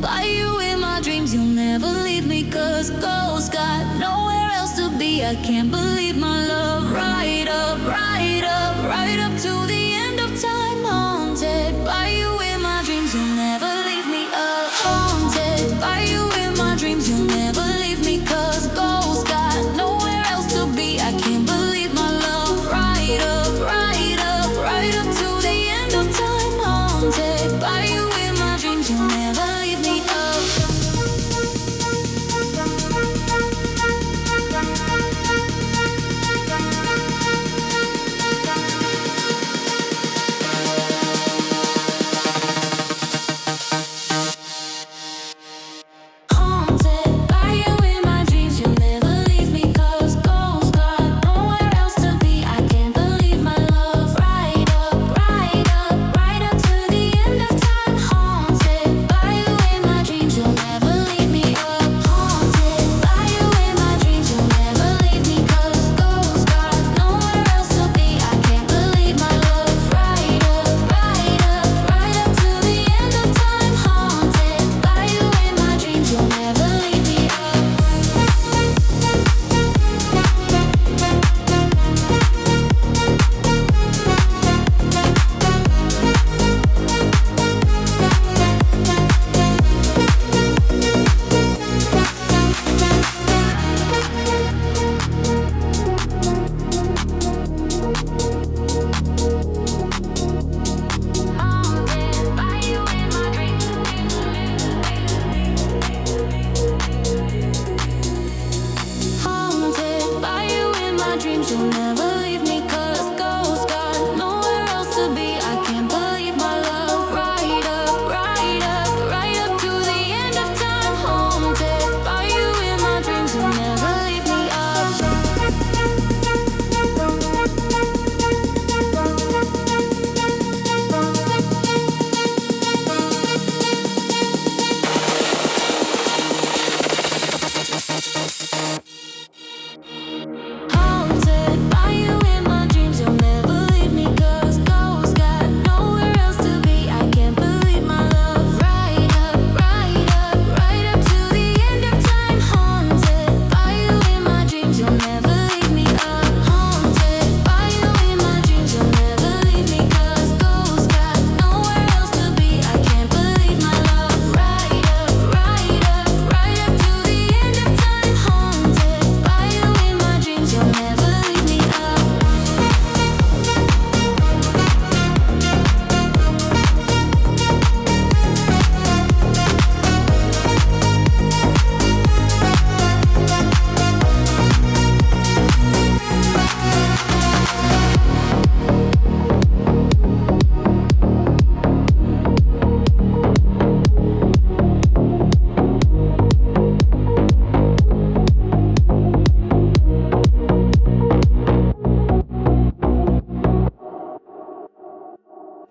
By you in my dreams, you'll never leave me. Cause ghosts got nowhere else to be. I can't believe my love. Right up, right up, right up to the end of time. Haunted by you in my dreams, you'll never leave me. Haunted by you